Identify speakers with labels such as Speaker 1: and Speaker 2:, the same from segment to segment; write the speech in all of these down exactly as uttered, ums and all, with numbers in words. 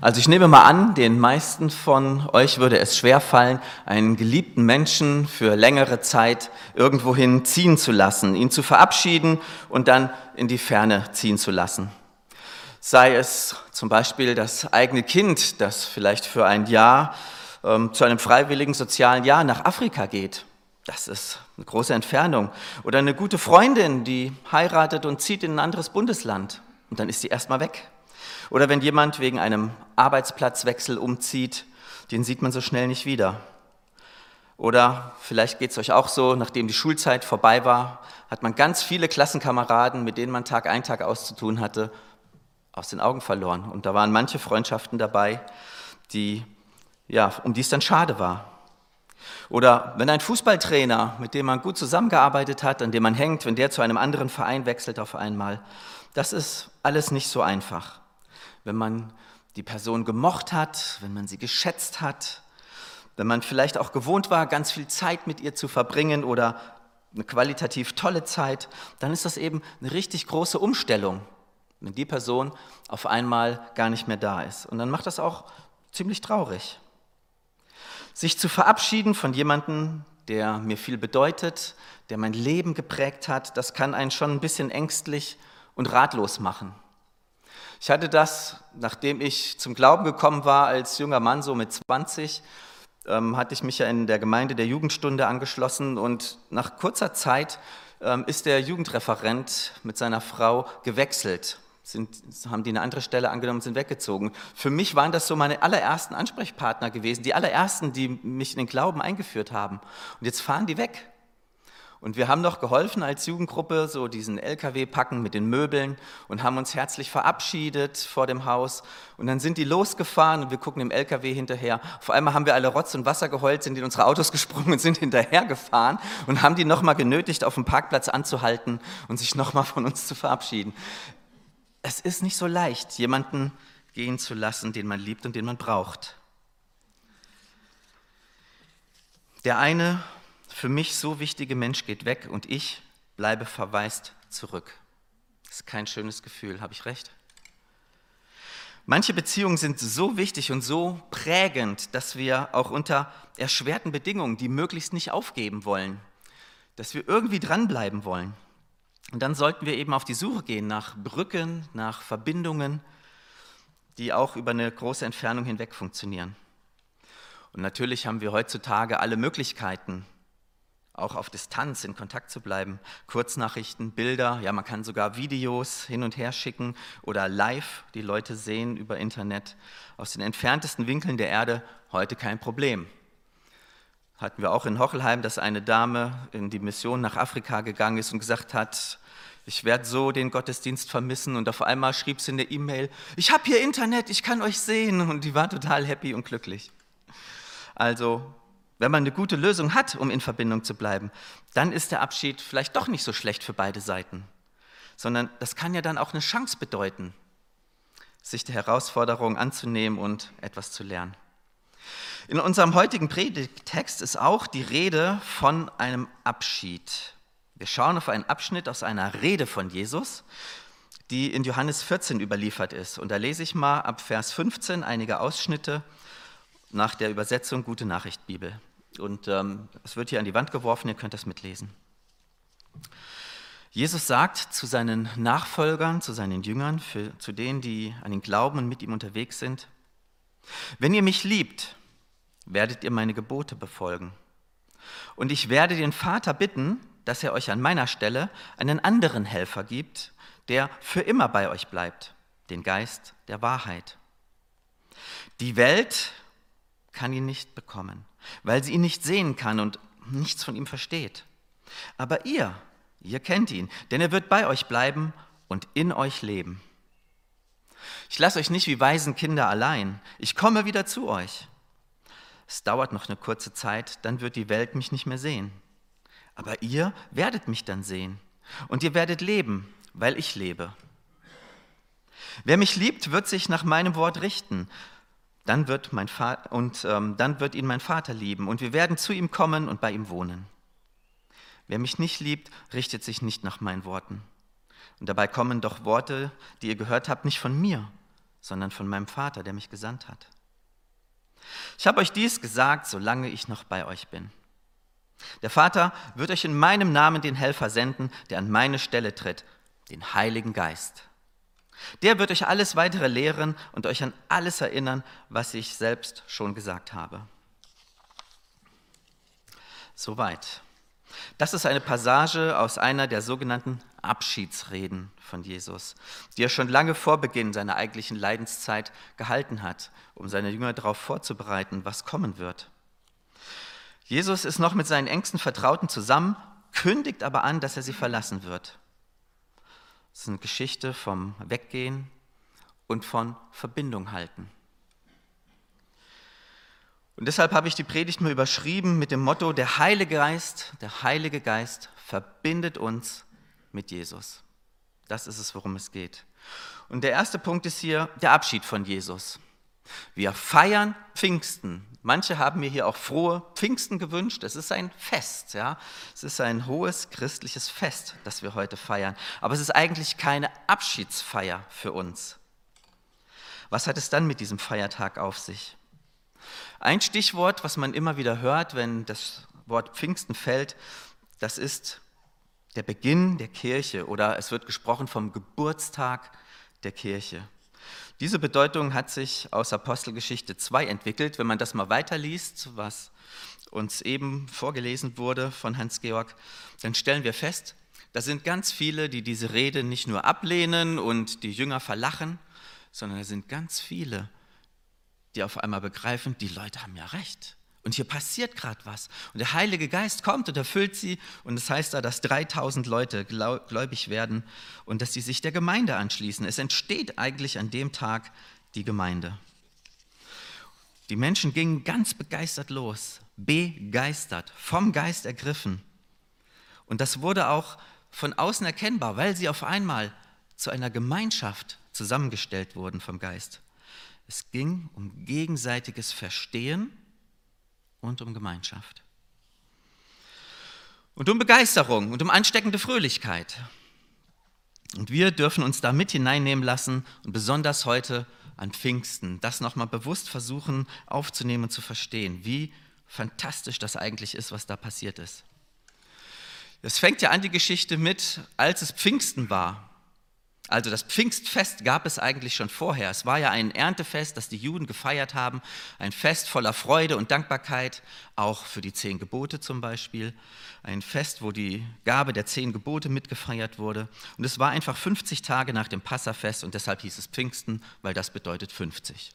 Speaker 1: Also ich nehme mal an, den meisten von euch würde es schwerfallen, einen geliebten Menschen für längere Zeit irgendwohin ziehen zu lassen, ihn zu verabschieden und dann in die Ferne ziehen zu lassen. Sei es zum Beispiel das eigene Kind, das vielleicht für ein Jahr ähm, zu einem freiwilligen sozialen Jahr nach Afrika geht. Das ist eine große Entfernung. Oder eine gute Freundin, die heiratet und zieht in ein anderes Bundesland und dann ist sie erstmal weg. Oder wenn jemand wegen einem Arbeitsplatzwechsel umzieht, den sieht man so schnell nicht wieder. Oder vielleicht geht es euch auch so, nachdem die Schulzeit vorbei war, hat man ganz viele Klassenkameraden, mit denen man Tag ein, Tag aus zu tun hatte, aus den Augen verloren. Und da waren manche Freundschaften dabei, die, ja, um die es dann schade war. Oder wenn ein Fußballtrainer, mit dem man gut zusammengearbeitet hat, an dem man hängt, wenn der zu einem anderen Verein wechselt auf einmal, das ist alles nicht so einfach. Wenn man die Person gemocht hat, wenn man sie geschätzt hat, wenn man vielleicht auch gewohnt war, ganz viel Zeit mit ihr zu verbringen oder eine qualitativ tolle Zeit, dann ist das eben eine richtig große Umstellung, wenn die Person auf einmal gar nicht mehr da ist. Und dann macht das auch ziemlich traurig. Sich zu verabschieden von jemandem, der mir viel bedeutet, der mein Leben geprägt hat, das kann einen schon ein bisschen ängstlich und ratlos machen. Ich hatte das, nachdem ich zum Glauben gekommen war, als junger Mann, so mit zwanzig, ähm, hatte ich mich ja in der Gemeinde der Jugendstunde angeschlossen und nach kurzer Zeit ähm, ist der Jugendreferent mit seiner Frau gewechselt. Sind, haben die eine andere Stelle angenommen und sind weggezogen. Für mich waren das so meine allerersten Ansprechpartner gewesen, die allerersten, die mich in den Glauben eingeführt haben. Und jetzt fahren die weg. Und wir haben noch geholfen als Jugendgruppe, so diesen L K W packen mit den Möbeln und haben uns herzlich verabschiedet vor dem Haus. Und dann sind die losgefahren und wir gucken dem L K W hinterher. Auf einmal haben wir alle Rotz und Wasser geheult, sind in unsere Autos gesprungen und sind hinterhergefahren und haben die nochmal genötigt, auf dem Parkplatz anzuhalten und sich nochmal von uns zu verabschieden. Es ist nicht so leicht, jemanden gehen zu lassen, den man liebt und den man braucht. Der eine für mich so wichtige Mensch geht weg und ich bleibe verwaist zurück. Das ist kein schönes Gefühl, habe ich recht? Manche Beziehungen sind so wichtig und so prägend, dass wir auch unter erschwerten Bedingungen die möglichst nicht aufgeben wollen, dass wir irgendwie dranbleiben wollen. Und dann sollten wir eben auf die Suche gehen nach Brücken, nach Verbindungen, die auch über eine große Entfernung hinweg funktionieren. Und natürlich haben wir heutzutage alle Möglichkeiten, auch auf Distanz in Kontakt zu bleiben. Kurznachrichten, Bilder, ja, man kann sogar Videos hin und her schicken oder live die Leute sehen über Internet. Aus den entferntesten Winkeln der Erde heute kein Problem. Hatten wir auch in Hochelheim, dass eine Dame in die Mission nach Afrika gegangen ist und gesagt hat, ich werde so den Gottesdienst vermissen. Und auf einmal schrieb sie in der E-Mail, ich habe hier Internet, ich kann euch sehen. Und die war total happy und glücklich. Also, wenn man eine gute Lösung hat, um in Verbindung zu bleiben, dann ist der Abschied vielleicht doch nicht so schlecht für beide Seiten. Sondern das kann ja dann auch eine Chance bedeuten, sich der Herausforderung anzunehmen und etwas zu lernen. In unserem heutigen Predigttext ist auch die Rede von einem Abschied. Wir schauen auf einen Abschnitt aus einer Rede von Jesus, die in Johannes vierzehn überliefert ist. Und da lese ich mal ab Vers fünfzehn einige Ausschnitte nach der Übersetzung Gute Nachricht Bibel. Und ähm, es wird hier an die Wand geworfen, ihr könnt das mitlesen. Jesus sagt zu seinen Nachfolgern, zu seinen Jüngern, für, zu denen, die an ihn glauben und mit ihm unterwegs sind, wenn ihr mich liebt, werdet ihr meine Gebote befolgen. Und ich werde den Vater bitten, dass er euch an meiner Stelle einen anderen Helfer gibt, der für immer bei euch bleibt, den Geist der Wahrheit. Die Welt kann ihn nicht bekommen, weil sie ihn nicht sehen kann und nichts von ihm versteht. Aber ihr, ihr kennt ihn, denn er wird bei euch bleiben und in euch leben. Ich lasse euch nicht wie Waisenkinder allein, ich komme wieder zu euch. Es dauert noch eine kurze Zeit, dann wird die Welt mich nicht mehr sehen. Aber ihr werdet mich dann sehen und ihr werdet leben, weil ich lebe. Wer mich liebt, wird sich nach meinem Wort richten. Dann wird mein Vater, und ähm, dann wird ihn mein Vater lieben und wir werden zu ihm kommen und bei ihm wohnen. Wer mich nicht liebt, richtet sich nicht nach meinen Worten. Und dabei kommen doch Worte, die ihr gehört habt, nicht von mir, sondern von meinem Vater, der mich gesandt hat. Ich habe euch dies gesagt, solange ich noch bei euch bin. Der Vater wird euch in meinem Namen den Helfer senden, der an meine Stelle tritt, den Heiligen Geist. Der wird euch alles weitere lehren und euch an alles erinnern, was ich selbst schon gesagt habe. Soweit. Das ist eine Passage aus einer der sogenannten Abschiedsreden von Jesus, die er schon lange vor Beginn seiner eigentlichen Leidenszeit gehalten hat, um seine Jünger darauf vorzubereiten, was kommen wird. Jesus ist noch mit seinen engsten Vertrauten zusammen, kündigt aber an, dass er sie verlassen wird. Das ist eine Geschichte vom Weggehen und von Verbindung halten. Und deshalb habe ich die Predigt mal überschrieben mit dem Motto, der Heilige Geist, der Heilige Geist verbindet uns mit Jesus. Das ist es, worum es geht. Und der erste Punkt ist hier der Abschied von Jesus. Wir feiern Pfingsten. Manche haben mir hier auch frohe Pfingsten gewünscht. Es ist ein Fest, ja. Es ist ein hohes christliches Fest, das wir heute feiern. Aber es ist eigentlich keine Abschiedsfeier für uns. Was hat es dann mit diesem Feiertag auf sich? Ein Stichwort, was man immer wieder hört, wenn das Wort Pfingsten fällt, das ist der Beginn der Kirche oder es wird gesprochen vom Geburtstag der Kirche. Diese Bedeutung hat sich aus Apostelgeschichte zwei entwickelt. Wenn man das mal weiterliest, was uns eben vorgelesen wurde von Hans-Georg, dann stellen wir fest, da sind ganz viele, die diese Rede nicht nur ablehnen und die Jünger verlachen, sondern da sind ganz viele, die auf einmal begreifen, die Leute haben ja recht. Und hier passiert gerade was. Und der Heilige Geist kommt und erfüllt sie. Und es das heißt da, dass dreitausend Leute gläubig werden und dass sie sich der Gemeinde anschließen. Es entsteht eigentlich an dem Tag die Gemeinde. Die Menschen gingen ganz begeistert los, begeistert, vom Geist ergriffen. Und das wurde auch von außen erkennbar, weil sie auf einmal zu einer Gemeinschaft zusammengestellt wurden vom Geist. Es ging um gegenseitiges Verstehen und um Gemeinschaft. Und um Begeisterung und um ansteckende Fröhlichkeit. Und wir dürfen uns da mit hineinnehmen lassen und besonders heute an Pfingsten das nochmal bewusst versuchen aufzunehmen und zu verstehen, wie fantastisch das eigentlich ist, was da passiert ist. Es fängt ja an, die Geschichte mit, als es Pfingsten war. Also das Pfingstfest gab es eigentlich schon vorher. Es war ja ein Erntefest, das die Juden gefeiert haben, ein Fest voller Freude und Dankbarkeit, auch für die zehn Gebote zum Beispiel. Ein Fest, wo die Gabe der zehn Gebote mitgefeiert wurde. Und es war einfach fünfzig Tage nach dem Passafest und deshalb hieß es Pfingsten, weil das bedeutet fünfzig.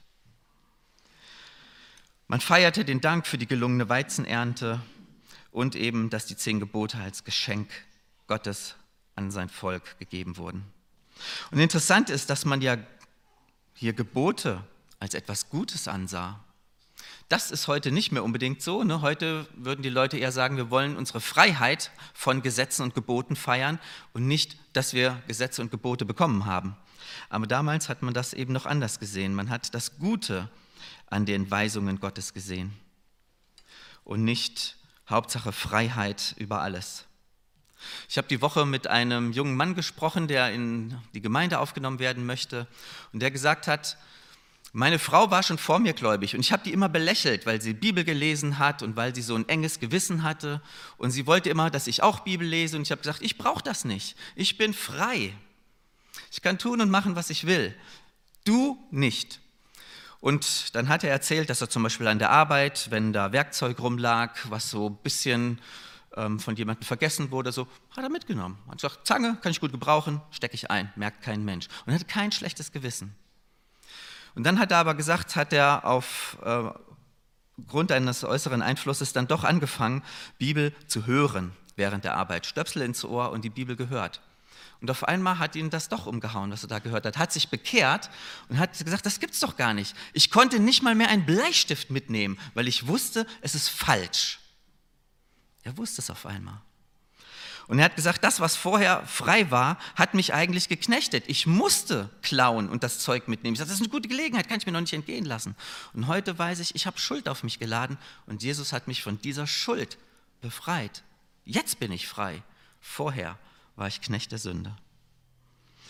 Speaker 1: Man feierte den Dank für die gelungene Weizenernte und eben, dass die zehn Gebote als Geschenk Gottes an sein Volk gegeben wurden. Und interessant ist, dass man ja hier Gebote als etwas Gutes ansah. Das ist heute nicht mehr unbedingt so. Ne? Heute würden die Leute eher sagen, wir wollen unsere Freiheit von Gesetzen und Geboten feiern und nicht, dass wir Gesetze und Gebote bekommen haben. Aber damals hat man das eben noch anders gesehen. Man hat das Gute an den Weisungen Gottes gesehen und nicht Hauptsache Freiheit über alles. Ich habe die Woche mit einem jungen Mann gesprochen, der in die Gemeinde aufgenommen werden möchte und der gesagt hat, meine Frau war schon vor mir gläubig und ich habe die immer belächelt, weil sie Bibel gelesen hat und weil sie so ein enges Gewissen hatte und sie wollte immer, dass ich auch Bibel lese und ich habe gesagt, ich brauche das nicht, ich bin frei, ich kann tun und machen, was ich will, du nicht. Und dann hat er erzählt, dass er zum Beispiel an der Arbeit, wenn da Werkzeug rumlag, was so ein bisschen von jemandem vergessen wurde, so hat er mitgenommen. Er hat gesagt, Zange, kann ich gut gebrauchen, stecke ich ein, merkt kein Mensch. Und er hatte kein schlechtes Gewissen. Und dann hat er aber gesagt, hat er auf äh, Grund eines äußeren Einflusses dann doch angefangen, Bibel zu hören während der Arbeit. Stöpsel ins Ohr und die Bibel gehört. Und auf einmal hat ihn das doch umgehauen, was er da gehört hat. Hat sich bekehrt und hat gesagt, das gibt's doch gar nicht. Ich konnte nicht mal mehr einen Bleistift mitnehmen, weil ich wusste, es ist falsch. Er wusste es auf einmal. Und er hat gesagt, das, was vorher frei war, hat mich eigentlich geknechtet. Ich musste klauen und das Zeug mitnehmen. Ich sagte, das ist eine gute Gelegenheit, kann ich mir noch nicht entgehen lassen. Und heute weiß ich, ich habe Schuld auf mich geladen und Jesus hat mich von dieser Schuld befreit. Jetzt bin ich frei. Vorher war ich Knecht der Sünde.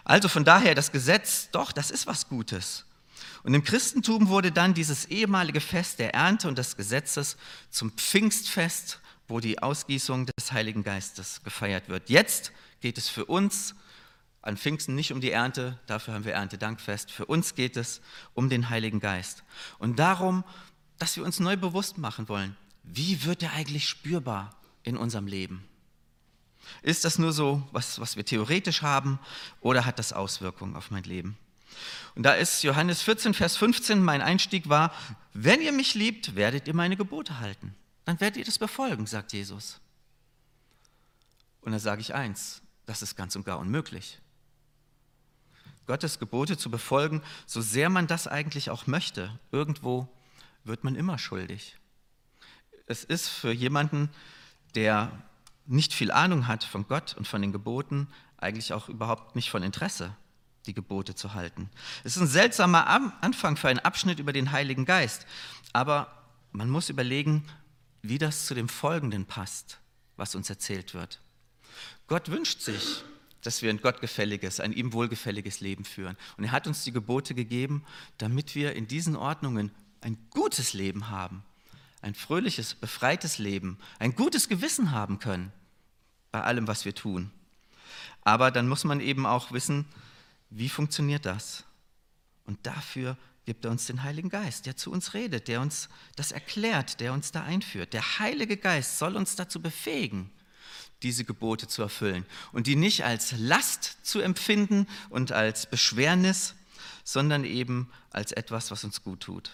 Speaker 1: Also von daher, das Gesetz, doch, das ist was Gutes. Und im Christentum wurde dann dieses ehemalige Fest der Ernte und des Gesetzes zum Pfingstfest, wo die Ausgießung des Heiligen Geistes gefeiert wird. Jetzt geht es für uns an Pfingsten nicht um die Ernte, dafür haben wir Erntedankfest. Für uns geht es um den Heiligen Geist. Und darum, dass wir uns neu bewusst machen wollen, wie wird er eigentlich spürbar in unserem Leben? Ist das nur so, was, was wir theoretisch haben, oder hat das Auswirkungen auf mein Leben? Und da ist Johannes vierzehn, Vers fünfzehn, mein Einstieg war, wenn ihr mich liebt, werdet ihr meine Gebote halten. Dann werdet ihr das befolgen, sagt Jesus. Und da sage ich eins, das ist ganz und gar unmöglich. Gottes Gebote zu befolgen, so sehr man das eigentlich auch möchte, irgendwo wird man immer schuldig. Es ist für jemanden, der nicht viel Ahnung hat von Gott und von den Geboten, eigentlich auch überhaupt nicht von Interesse, die Gebote zu halten. Es ist ein seltsamer Anfang für einen Abschnitt über den Heiligen Geist, aber man muss überlegen, wie das zu dem Folgenden passt, was uns erzählt wird. Gott wünscht sich, dass wir ein gottgefälliges, ein ihm wohlgefälliges Leben führen. Und er hat uns die Gebote gegeben, damit wir in diesen Ordnungen ein gutes Leben haben, ein fröhliches, befreites Leben, ein gutes Gewissen haben können bei allem, was wir tun. Aber dann muss man eben auch wissen, wie funktioniert das? Und dafür gibt er uns den Heiligen Geist, der zu uns redet, der uns das erklärt, der uns da einführt. Der Heilige Geist soll uns dazu befähigen, diese Gebote zu erfüllen und die nicht als Last zu empfinden und als Beschwernis, sondern eben als etwas, was uns gut tut.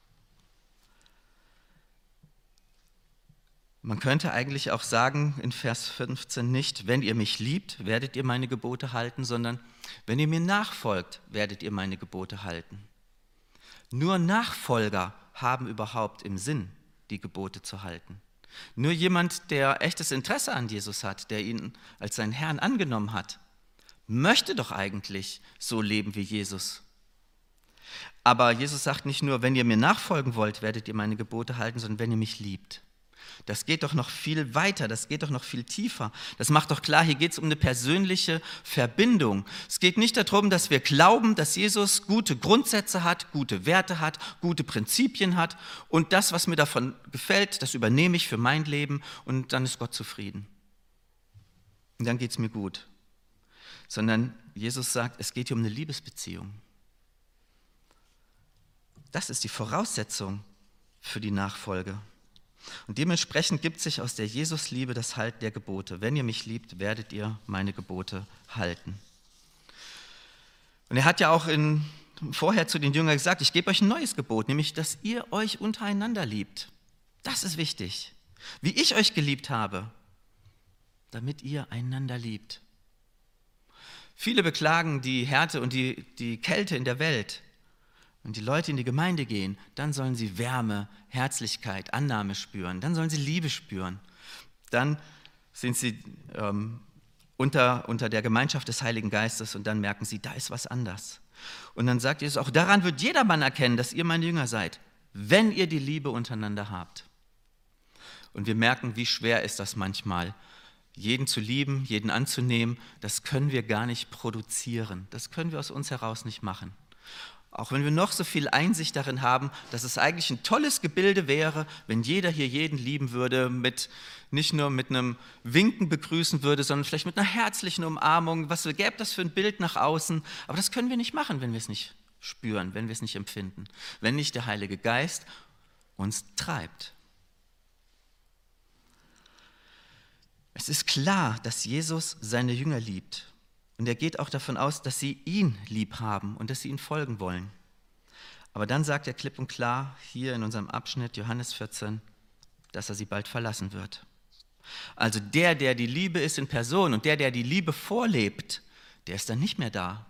Speaker 1: Man könnte eigentlich auch sagen in Vers fünfzehn nicht, wenn ihr mich liebt, werdet ihr meine Gebote halten, sondern wenn ihr mir nachfolgt, werdet ihr meine Gebote halten. Nur Nachfolger haben überhaupt im Sinn, die Gebote zu halten. Nur jemand, der echtes Interesse an Jesus hat, der ihn als seinen Herrn angenommen hat, möchte doch eigentlich so leben wie Jesus. Aber Jesus sagt nicht nur, wenn ihr mir nachfolgen wollt, werdet ihr meine Gebote halten, sondern wenn ihr mich liebt. Das geht doch noch viel weiter, das geht doch noch viel tiefer. Das macht doch klar, hier geht es um eine persönliche Verbindung. Es geht nicht darum, dass wir glauben, dass Jesus gute Grundsätze hat, gute Werte hat, gute Prinzipien hat und das, was mir davon gefällt, das übernehme ich für mein Leben und dann ist Gott zufrieden. Und dann geht es mir gut. Sondern Jesus sagt, es geht hier um eine Liebesbeziehung. Das ist die Voraussetzung für die Nachfolge. Und dementsprechend gibt sich aus der Jesusliebe das Halten der Gebote. Wenn ihr mich liebt, werdet ihr meine Gebote halten. Und er hat ja auch in, vorher zu den Jüngern gesagt, ich gebe euch ein neues Gebot, nämlich, dass ihr euch untereinander liebt. Das ist wichtig. Wie ich euch geliebt habe, damit ihr einander liebt. Viele beklagen die Härte und die, die Kälte in der Welt. Wenn die Leute in die Gemeinde gehen, dann sollen sie Wärme, Herzlichkeit, Annahme spüren. Dann sollen sie Liebe spüren. Dann sind sie ähm, unter, unter der Gemeinschaft des Heiligen Geistes und dann merken sie, da ist was anders. Und dann sagt Jesus, auch daran wird jedermann erkennen, dass ihr meine Jünger seid, wenn ihr die Liebe untereinander habt. Und wir merken, wie schwer ist das manchmal, jeden zu lieben, jeden anzunehmen. Das können wir gar nicht produzieren. Das können wir aus uns heraus nicht machen. Auch wenn wir noch so viel Einsicht darin haben, dass es eigentlich ein tolles Gebilde wäre, wenn jeder hier jeden lieben würde, mit, nicht nur mit einem Winken begrüßen würde, sondern vielleicht mit einer herzlichen Umarmung. Was gäbe das für ein Bild nach außen? Aber das können wir nicht machen, wenn wir es nicht spüren, wenn wir es nicht empfinden, wenn nicht der Heilige Geist uns treibt. Es ist klar, dass Jesus seine Jünger liebt. Und er geht auch davon aus, dass sie ihn lieb haben und dass sie ihm folgen wollen. Aber dann sagt er klipp und klar hier in unserem Abschnitt Johannes vierzehn, dass er sie bald verlassen wird. Also der, der die Liebe ist in Person und der, der die Liebe vorlebt, der ist dann nicht mehr da.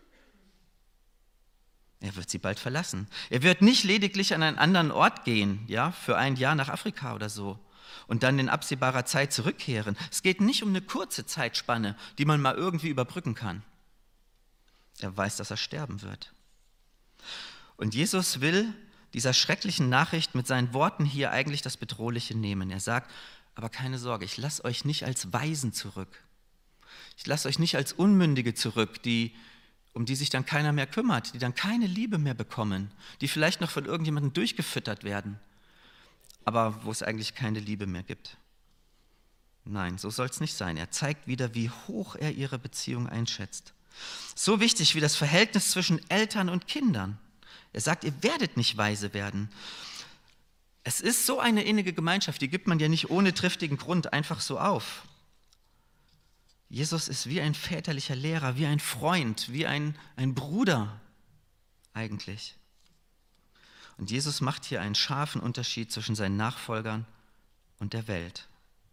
Speaker 1: Er wird sie bald verlassen. Er wird nicht lediglich an einen anderen Ort gehen, ja, für ein Jahr nach Afrika oder so, und dann in absehbarer Zeit zurückkehren. Es geht nicht um eine kurze Zeitspanne, die man mal irgendwie überbrücken kann. Er weiß, dass er sterben wird. Und Jesus will dieser schrecklichen Nachricht mit seinen Worten hier eigentlich das Bedrohliche nehmen. Er sagt, aber keine Sorge, ich lasse euch nicht als Waisen zurück, Ich lasse euch nicht als Unmündige zurück, die, um die sich dann keiner mehr kümmert, die dann keine Liebe mehr bekommen, die vielleicht noch von irgendjemandem durchgefüttert werden, aber wo es eigentlich keine Liebe mehr gibt. Nein, so soll es nicht sein. Er zeigt wieder, wie hoch er ihre Beziehung einschätzt. So wichtig wie das Verhältnis zwischen Eltern und Kindern. Er sagt, ihr werdet nicht weise werden. Es ist so eine innige Gemeinschaft, die gibt man ja nicht ohne triftigen Grund einfach so auf. Jesus ist wie ein väterlicher Lehrer, wie ein Freund, wie ein, ein Bruder eigentlich. Und Jesus macht hier einen scharfen Unterschied zwischen seinen Nachfolgern und der Welt.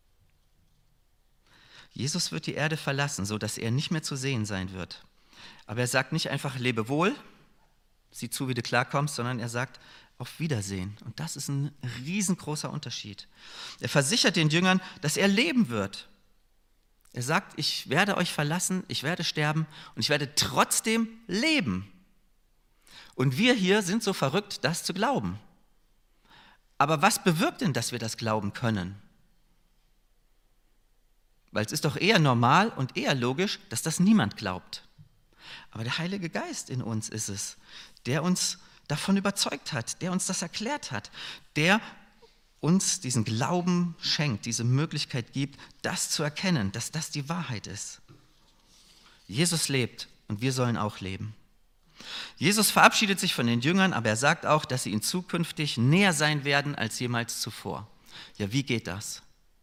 Speaker 1: Jesus wird die Erde verlassen, sodass er nicht mehr zu sehen sein wird. Aber er sagt nicht einfach, lebe wohl, sieh zu, wie du klarkommst, sondern er sagt, auf Wiedersehen. Und das ist ein riesengroßer Unterschied. Er versichert den Jüngern, dass er leben wird. Er sagt, ich werde euch verlassen, ich werde sterben und ich werde trotzdem leben. Und wir hier sind so verrückt, das zu glauben. Aber was bewirkt denn, dass wir das glauben können? Weil es ist doch eher normal und eher logisch, dass das niemand glaubt. Aber der Heilige Geist in uns ist es, der uns davon überzeugt hat, der uns das erklärt hat, der uns diesen Glauben schenkt, diese Möglichkeit gibt, das zu erkennen, dass das die Wahrheit ist. Jesus lebt und wir sollen auch leben. Jesus verabschiedet sich von den Jüngern, aber er sagt auch, dass sie ihm zukünftig näher sein werden als jemals zuvor. Ja, wie geht das?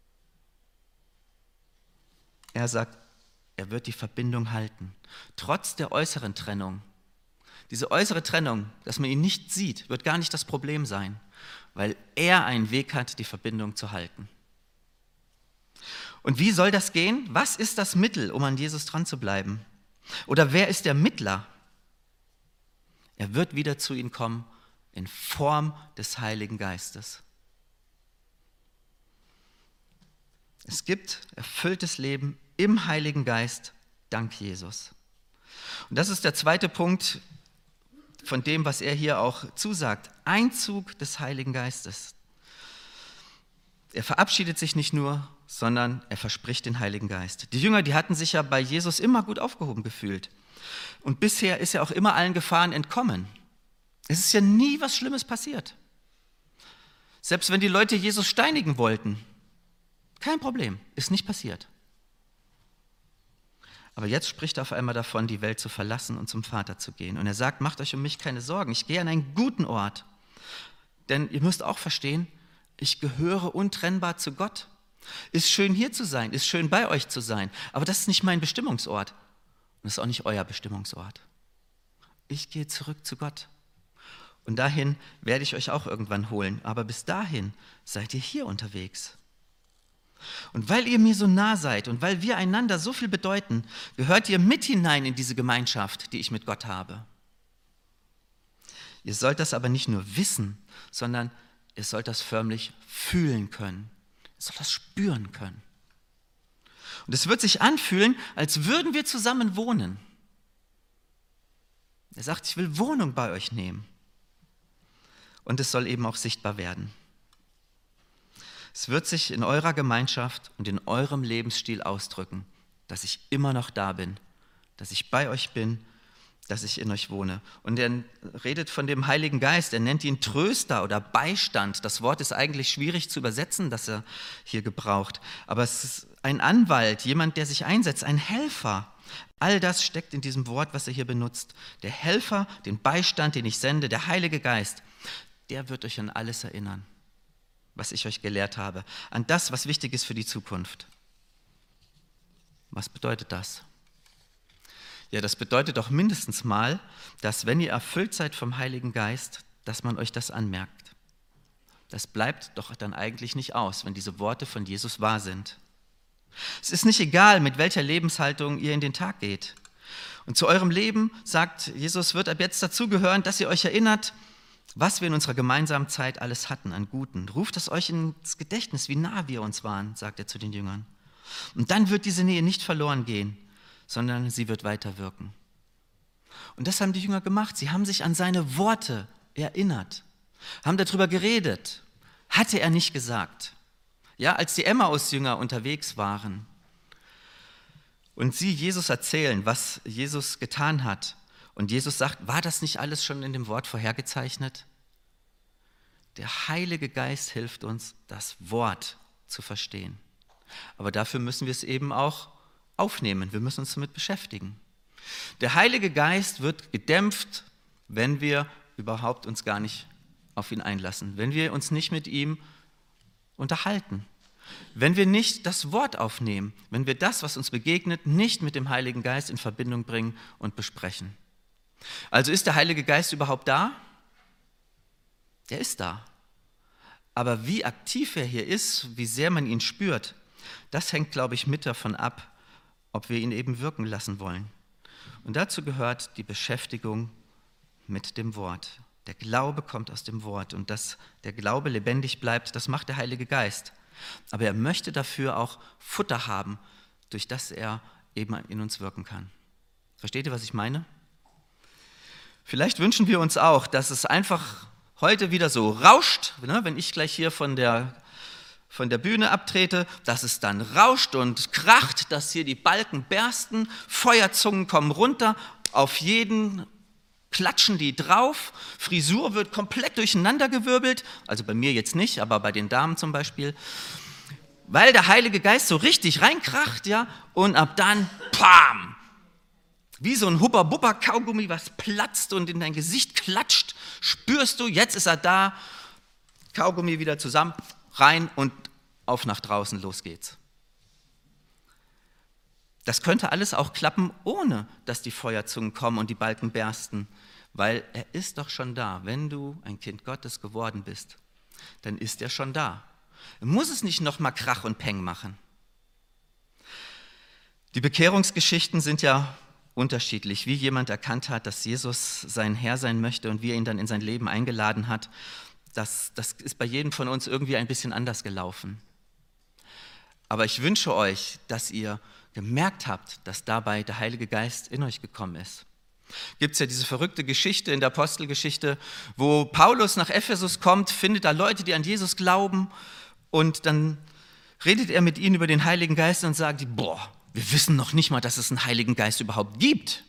Speaker 1: Er sagt, er wird die Verbindung halten, trotz der äußeren Trennung. Diese äußere Trennung, dass man ihn nicht sieht, wird gar nicht das Problem sein, weil er einen Weg hat, die Verbindung zu halten. Und wie soll das gehen? Was ist das Mittel, um an Jesus dran zu bleiben? Oder wer ist der Mittler? Er wird wieder zu ihnen kommen in Form des Heiligen Geistes. Es gibt erfülltes Leben im Heiligen Geist dank Jesus. Und das ist der zweite Punkt von dem, was er hier auch zusagt. Einzug des Heiligen Geistes. Er verabschiedet sich nicht nur, sondern er verspricht den Heiligen Geist. Die Jünger, die hatten sich ja bei Jesus immer gut aufgehoben gefühlt. Und bisher ist er auch immer allen Gefahren entkommen. Es ist ja nie was Schlimmes passiert. Selbst wenn die Leute Jesus steinigen wollten, kein Problem, ist nicht passiert. Aber jetzt spricht er auf einmal davon, die Welt zu verlassen und zum Vater zu gehen. Und er sagt, macht euch um mich keine Sorgen, ich gehe an einen guten Ort. Denn ihr müsst auch verstehen, ich gehöre untrennbar zu Gott. Ist schön hier zu sein, ist schön bei euch zu sein, aber das ist nicht mein Bestimmungsort. Und das ist auch nicht euer Bestimmungsort. Ich gehe zurück zu Gott. Und dahin werde ich euch auch irgendwann holen. Aber bis dahin seid ihr hier unterwegs. Und weil ihr mir so nah seid und weil wir einander so viel bedeuten, gehört ihr mit hinein in diese Gemeinschaft, die ich mit Gott habe. Ihr sollt das aber nicht nur wissen, sondern ihr sollt das förmlich fühlen können. Ihr sollt das spüren können. Und es wird sich anfühlen, als würden wir zusammen wohnen. Er sagt, ich will Wohnung bei euch nehmen. Und es soll eben auch sichtbar werden. Es wird sich in eurer Gemeinschaft und in eurem Lebensstil ausdrücken, dass ich immer noch da bin, dass ich bei euch bin, dass ich in euch wohne. Und er redet von dem Heiligen Geist, er nennt ihn Tröster oder Beistand. Das Wort ist eigentlich schwierig zu übersetzen, das er hier gebraucht. Aber es ist ein Anwalt, jemand, der sich einsetzt, ein Helfer. All das steckt in diesem Wort, was er hier benutzt. Der Helfer, den Beistand, den ich sende, der Heilige Geist, der wird euch an alles erinnern, was ich euch gelehrt habe, an das, was wichtig ist für die Zukunft. Was bedeutet das? Ja, das bedeutet doch mindestens mal, dass wenn ihr erfüllt seid vom Heiligen Geist, dass man euch das anmerkt. Das bleibt doch dann eigentlich nicht aus, wenn diese Worte von Jesus wahr sind. Es ist nicht egal, mit welcher Lebenshaltung ihr in den Tag geht. Und zu eurem Leben, sagt Jesus, wird ab jetzt dazugehören, dass ihr euch erinnert, was wir in unserer gemeinsamen Zeit alles hatten an Guten. Ruft es euch ins Gedächtnis, wie nah wir uns waren, sagt er zu den Jüngern. Und dann wird diese Nähe nicht verloren gehen, sondern sie wird weiter wirken. Und das haben die Jünger gemacht. Sie haben sich an seine Worte erinnert, haben darüber geredet. Hatte er nicht gesagt. Ja, als die Emmaus-Jünger unterwegs waren und sie Jesus erzählen, was Jesus getan hat. Und Jesus sagt, war das nicht alles schon in dem Wort vorhergezeichnet? Der Heilige Geist hilft uns, das Wort zu verstehen. Aber dafür müssen wir es eben auch aufnehmen. Wir müssen uns damit beschäftigen. Der Heilige Geist wird gedämpft, wenn wir überhaupt uns gar nicht auf ihn einlassen, wenn wir uns nicht mit ihm unterhalten, wenn wir nicht das Wort aufnehmen, wenn wir das, was uns begegnet, nicht mit dem Heiligen Geist in Verbindung bringen und besprechen. Also ist der Heilige Geist überhaupt da? Er ist da. Aber wie aktiv er hier ist, wie sehr man ihn spürt, das hängt, glaube ich, mit davon ab, ob wir ihn eben wirken lassen wollen. Und dazu gehört die Beschäftigung mit dem Wort. Der Glaube kommt aus dem Wort und dass der Glaube lebendig bleibt, das macht der Heilige Geist. Aber er möchte dafür auch Futter haben, durch das er eben in uns wirken kann. Versteht ihr, was ich meine? Vielleicht wünschen wir uns auch, dass es einfach heute wieder so rauscht, ne, wenn ich gleich hier von der, von der Bühne abtrete, dass es dann rauscht und kracht, dass hier die Balken bersten, Feuerzungen kommen runter, auf jeden klatschen die drauf, Frisur wird komplett durcheinandergewirbelt, also bei mir jetzt nicht, aber bei den Damen zum Beispiel, weil der Heilige Geist so richtig reinkracht, ja, und ab dann, pam, wie so ein Hubba-Bubba-Kaugummi, was platzt und in dein Gesicht klatscht, spürst du, jetzt ist er da, Kaugummi wieder zusammen, rein und auf nach draußen, los geht's. Das könnte alles auch klappen, ohne dass die Feuerzungen kommen und die Balken bersten, weil er ist doch schon da. Wenn du ein Kind Gottes geworden bist, dann ist er schon da. Er muss es nicht nochmal Krach und Peng machen. Die Bekehrungsgeschichten sind ja unterschiedlich, wie jemand erkannt hat, dass Jesus sein Herr sein möchte und wie er ihn dann in sein Leben eingeladen hat. Das, das ist bei jedem von uns irgendwie ein bisschen anders gelaufen. Aber ich wünsche euch, dass ihr gemerkt habt, dass dabei der Heilige Geist in euch gekommen ist. Gibt es ja diese verrückte Geschichte in der Apostelgeschichte, wo Paulus nach Ephesus kommt, findet da Leute, die an Jesus glauben und dann redet er mit ihnen über den Heiligen Geist und sagt, boah, wir wissen noch nicht mal, dass es einen Heiligen Geist überhaupt gibt.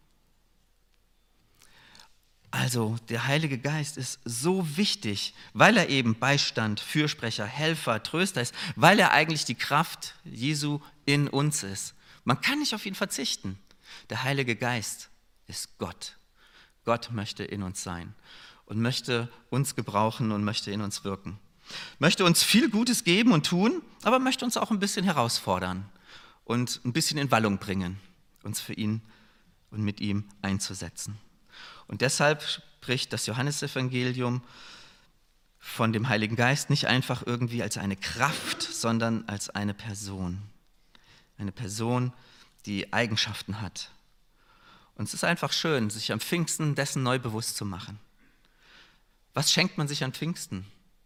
Speaker 1: Also der Heilige Geist ist so wichtig, weil er eben Beistand, Fürsprecher, Helfer, Tröster ist, weil er eigentlich die Kraft Jesu in uns ist. Man kann nicht auf ihn verzichten. Der Heilige Geist ist Gott. Gott möchte in uns sein und möchte uns gebrauchen und möchte in uns wirken. Möchte uns viel Gutes geben und tun, aber möchte uns auch ein bisschen herausfordern und ein bisschen in Wallung bringen, uns für ihn und mit ihm einzusetzen. Und deshalb spricht das Johannesevangelium von dem Heiligen Geist nicht einfach irgendwie als eine Kraft, sondern als eine Person. Eine Person, die Eigenschaften hat. Und es ist einfach schön, sich am Pfingsten dessen neu bewusst zu machen. Was schenkt man sich an Pfingsten?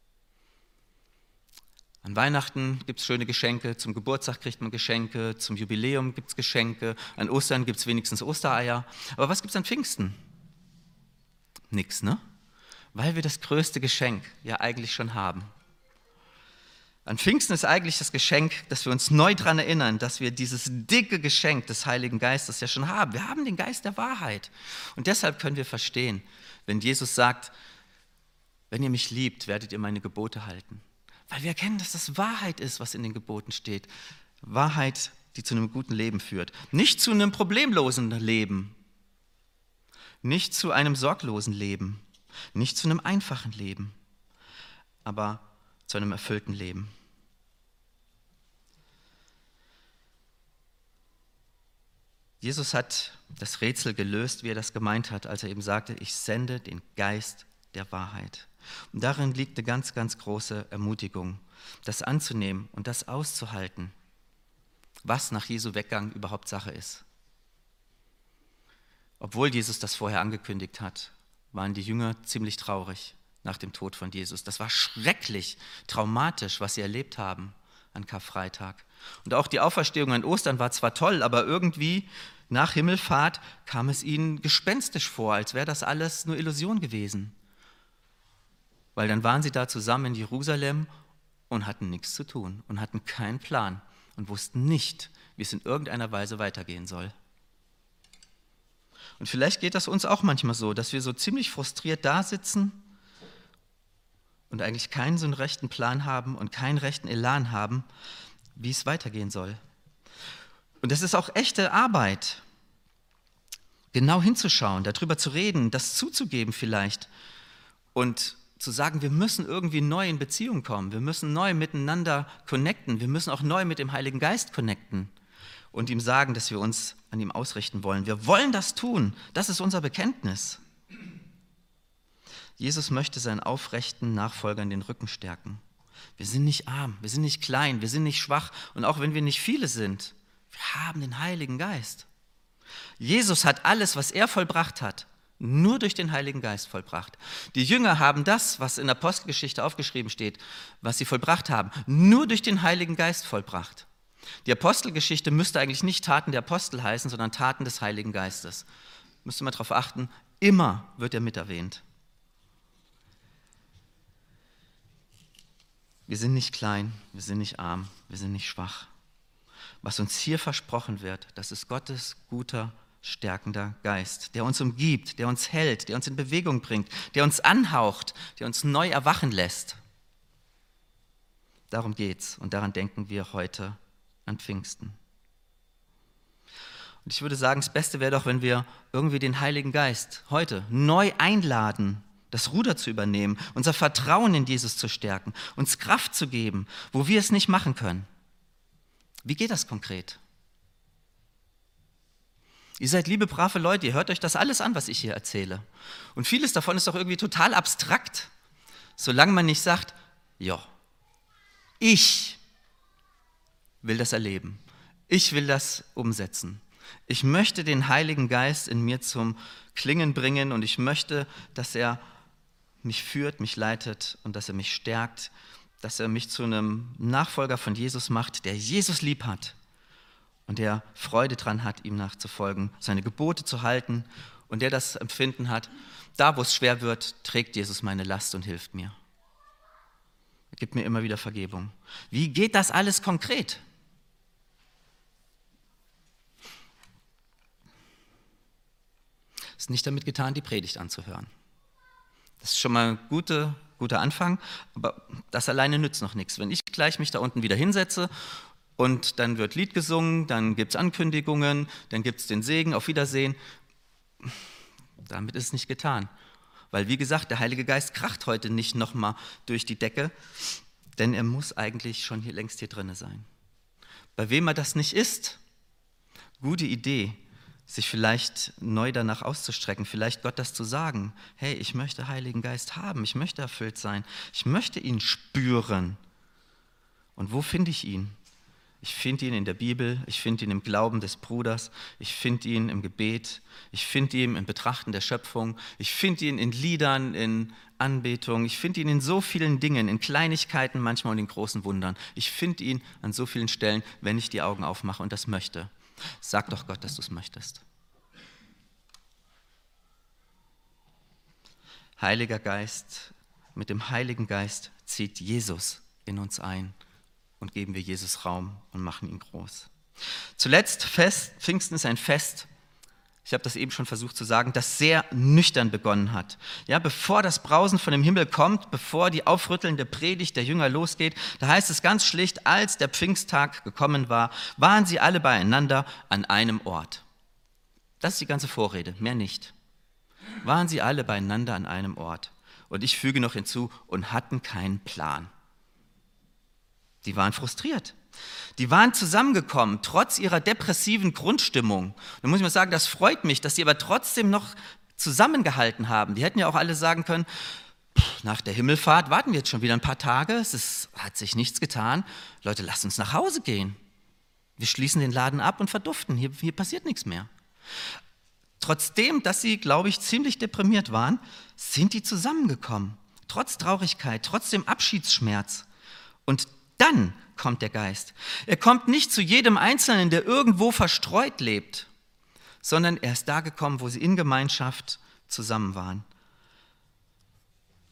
Speaker 1: An Weihnachten gibt es schöne Geschenke, zum Geburtstag kriegt man Geschenke, zum Jubiläum gibt es Geschenke, an Ostern gibt es wenigstens Ostereier. Aber was gibt es an Pfingsten? Nix, ne? Weil wir das größte Geschenk ja eigentlich schon haben. An Pfingsten ist eigentlich das Geschenk, dass wir uns neu daran erinnern, dass wir dieses dicke Geschenk des Heiligen Geistes ja schon haben. Wir haben den Geist der Wahrheit. Und deshalb können wir verstehen, wenn Jesus sagt, wenn ihr mich liebt, werdet ihr meine Gebote halten. Weil wir erkennen, dass das Wahrheit ist, was in den Geboten steht. Wahrheit, die zu einem guten Leben führt. Nicht zu einem problemlosen Leben. Nicht zu einem sorglosen Leben. Nicht zu einem einfachen Leben. Aber zu einem erfüllten Leben. Jesus hat das Rätsel gelöst, wie er das gemeint hat, als er eben sagte, ich sende den Geist der Wahrheit. Und darin liegt eine ganz, ganz große Ermutigung, das anzunehmen und das auszuhalten, was nach Jesu Weggang überhaupt Sache ist. Obwohl Jesus das vorher angekündigt hat, waren die Jünger ziemlich traurig nach dem Tod von Jesus. Das war schrecklich, traumatisch, was sie erlebt haben an Karfreitag. Und auch die Auferstehung an Ostern war zwar toll, aber irgendwie nach Himmelfahrt kam es ihnen gespenstisch vor, als wäre das alles nur Illusion gewesen. Weil dann waren sie da zusammen in Jerusalem und hatten nichts zu tun und hatten keinen Plan und wussten nicht, wie es in irgendeiner Weise weitergehen soll. Und vielleicht geht das uns auch manchmal so, dass wir so ziemlich frustriert da sitzen und eigentlich keinen so einen rechten Plan haben und keinen rechten Elan haben, wie es weitergehen soll. Und das ist auch echte Arbeit, genau hinzuschauen, darüber zu reden, das zuzugeben vielleicht und zu sagen, wir müssen irgendwie neu in Beziehung kommen, wir müssen neu miteinander connecten, wir müssen auch neu mit dem Heiligen Geist connecten und ihm sagen, dass wir uns an ihm ausrichten wollen. Wir wollen das tun, das ist unser Bekenntnis. Jesus möchte seinen aufrechten Nachfolgern den Rücken stärken. Wir sind nicht arm, wir sind nicht klein, wir sind nicht schwach und auch wenn wir nicht viele sind, wir haben den Heiligen Geist. Jesus hat alles, was er vollbracht hat, nur durch den Heiligen Geist vollbracht. Die Jünger haben das, was in der Apostelgeschichte aufgeschrieben steht, was sie vollbracht haben, nur durch den Heiligen Geist vollbracht. Die Apostelgeschichte müsste eigentlich nicht Taten der Apostel heißen, sondern Taten des Heiligen Geistes. Müsste man darauf achten, immer wird er mit erwähnt. Wir sind nicht klein, wir sind nicht arm, wir sind nicht schwach. Was uns hier versprochen wird, das ist Gottes guter, stärkender Geist, der uns umgibt, der uns hält, der uns in Bewegung bringt, der uns anhaucht, der uns neu erwachen lässt. Darum geht's und daran denken wir heute an Pfingsten. Und ich würde sagen, das Beste wäre doch, wenn wir irgendwie den Heiligen Geist heute neu einladen, das Ruder zu übernehmen, unser Vertrauen in Jesus zu stärken, uns Kraft zu geben, wo wir es nicht machen können. Wie geht das konkret? Ihr seid liebe, brave Leute, ihr hört euch das alles an, was ich hier erzähle. Und vieles davon ist doch irgendwie total abstrakt, solange man nicht sagt, ja, ich will das erleben, ich will das umsetzen. Ich möchte den Heiligen Geist in mir zum Klingen bringen und ich möchte, dass er mich führt, mich leitet und dass er mich stärkt, dass er mich zu einem Nachfolger von Jesus macht, der Jesus lieb hat und der Freude dran hat, ihm nachzufolgen, seine Gebote zu halten und der das Empfinden hat, da wo es schwer wird, trägt Jesus meine Last und hilft mir. Er gibt mir immer wieder Vergebung. Wie geht das alles konkret? Es ist nicht damit getan, die Predigt anzuhören. Das ist schon mal ein guter, guter Anfang, aber das alleine nützt noch nichts. Wenn ich gleich mich da unten wieder hinsetze und dann wird Lied gesungen, dann gibt es Ankündigungen, dann gibt es den Segen, auf Wiedersehen, damit ist es nicht getan. Weil wie gesagt, der Heilige Geist kracht heute nicht nochmal durch die Decke, denn er muss eigentlich schon hier längst hier drin sein. Bei wem er das nicht ist, gute Idee, sich vielleicht neu danach auszustrecken, vielleicht Gott das zu sagen, hey, ich möchte Heiligen Geist haben, ich möchte erfüllt sein, ich möchte ihn spüren. Und wo finde ich ihn? Ich finde ihn in der Bibel, ich finde ihn im Glauben des Bruders, ich finde ihn im Gebet, ich finde ihn im Betrachten der Schöpfung, ich finde ihn in Liedern, in Anbetung, ich finde ihn in so vielen Dingen, in Kleinigkeiten manchmal und in großen Wundern. Ich finde ihn an so vielen Stellen, wenn ich die Augen aufmache und das möchte. Sag doch Gott, dass du es möchtest. Heiliger Geist, mit dem Heiligen Geist zieht Jesus in uns ein und geben wir Jesus Raum und machen ihn groß. Zuletzt, Fest, Pfingsten ist ein Fest, ich habe das eben schon versucht zu sagen, das sehr nüchtern begonnen hat. Ja, bevor das Brausen von dem Himmel kommt, bevor die aufrüttelnde Predigt der Jünger losgeht, da heißt es ganz schlicht, als der Pfingsttag gekommen war, waren sie alle beieinander an einem Ort. Das ist die ganze Vorrede, mehr nicht. Waren sie alle beieinander an einem Ort. Und ich füge noch hinzu, und hatten keinen Plan. Die waren frustriert. Die waren zusammengekommen, trotz ihrer depressiven Grundstimmung. Da muss ich mal sagen, das freut mich, dass sie aber trotzdem noch zusammengehalten haben. Die hätten ja auch alle sagen können, nach der Himmelfahrt warten wir jetzt schon wieder ein paar Tage, es ist, hat sich nichts getan. Leute, lasst uns nach Hause gehen. Wir schließen den Laden ab und verduften, hier, hier passiert nichts mehr. Trotzdem, dass sie, glaube ich, ziemlich deprimiert waren, sind die zusammengekommen. Trotz Traurigkeit, trotz dem Abschiedsschmerz. Und dann kommt der Geist. Er kommt nicht zu jedem Einzelnen, der irgendwo verstreut lebt, sondern er ist da gekommen, wo sie in Gemeinschaft zusammen waren.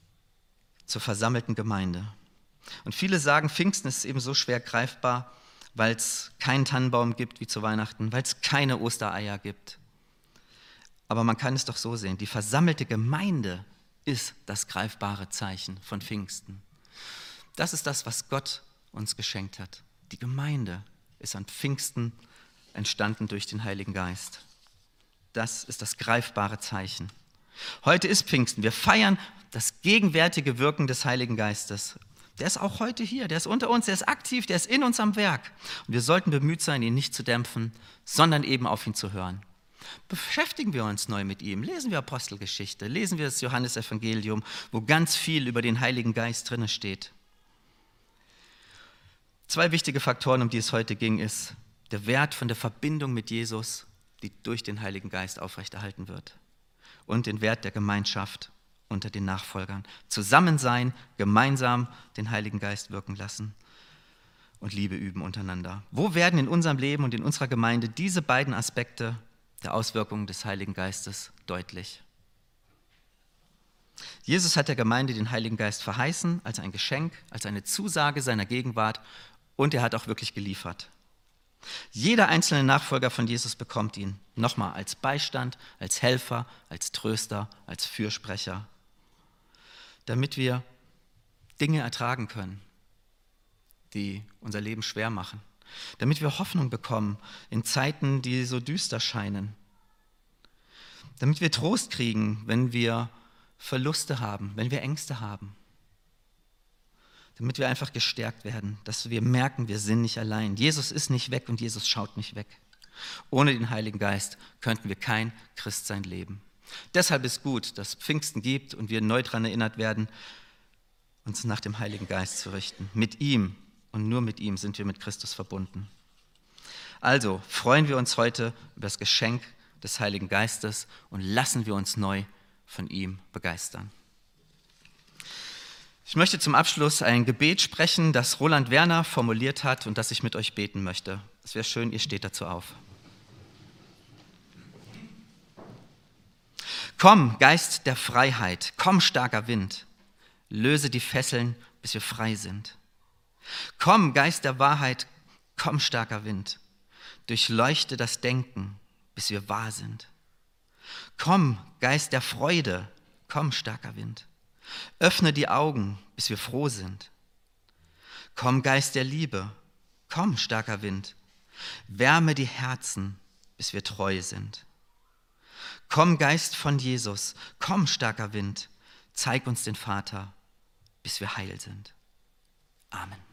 Speaker 1: Zur versammelten Gemeinde. Und viele sagen, Pfingsten ist eben so schwer greifbar, weil es keinen Tannenbaum gibt wie zu Weihnachten, weil es keine Ostereier gibt. Aber man kann es doch so sehen, die versammelte Gemeinde ist das greifbare Zeichen von Pfingsten. Das ist das, was Gott uns geschenkt hat. Die Gemeinde ist an Pfingsten entstanden durch den Heiligen Geist. Das ist das greifbare Zeichen. Heute ist Pfingsten. Wir feiern das gegenwärtige Wirken des Heiligen Geistes. Der ist auch heute hier, der ist unter uns, der ist aktiv, der ist in uns am Werk. Und wir sollten bemüht sein, ihn nicht zu dämpfen, sondern eben auf ihn zu hören. Beschäftigen wir uns neu mit ihm, lesen wir Apostelgeschichte, lesen wir das Johannesevangelium, wo ganz viel über den Heiligen Geist drin steht. Zwei wichtige Faktoren, um die es heute ging, ist der Wert von der Verbindung mit Jesus, die durch den Heiligen Geist aufrechterhalten wird, und den Wert der Gemeinschaft unter den Nachfolgern. Zusammen sein, gemeinsam den Heiligen Geist wirken lassen und Liebe üben untereinander. Wo werden in unserem Leben und in unserer Gemeinde diese beiden Aspekte der Auswirkungen des Heiligen Geistes deutlich? Jesus hat der Gemeinde den Heiligen Geist verheißen als ein Geschenk, als eine Zusage seiner Gegenwart, und er hat auch wirklich geliefert. Jeder einzelne Nachfolger von Jesus bekommt ihn, nochmal, als Beistand, als Helfer, als Tröster, als Fürsprecher, damit wir Dinge ertragen können, die unser Leben schwer machen, damit wir Hoffnung bekommen in Zeiten, die so düster scheinen, damit wir Trost kriegen, wenn wir Verluste haben, wenn wir Ängste haben, damit wir einfach gestärkt werden, dass wir merken, wir sind nicht allein. Jesus ist nicht weg und Jesus schaut nicht weg. Ohne den Heiligen Geist könnten wir kein Christsein leben. Deshalb ist gut, dass Pfingsten gibt und wir neu daran erinnert werden, uns nach dem Heiligen Geist zu richten. Mit ihm und nur mit ihm sind wir mit Christus verbunden. Also freuen wir uns heute über das Geschenk des Heiligen Geistes und lassen wir uns neu von ihm begeistern. Ich möchte zum Abschluss ein Gebet sprechen, das Roland Werner formuliert hat und das ich mit euch beten möchte. Es wäre schön, ihr steht dazu auf. Komm, Geist der Freiheit, komm, starker Wind, löse die Fesseln, bis wir frei sind. Komm, Geist der Wahrheit, komm, starker Wind, durchleuchte das Denken, bis wir wahr sind. Komm, Geist der Freude, komm, starker Wind, öffne die Augen, bis wir froh sind. Komm, Geist der Liebe, komm, starker Wind, wärme die Herzen, bis wir treu sind. Komm, Geist von Jesus, komm, starker Wind, zeig uns den Vater, bis wir heil sind. Amen.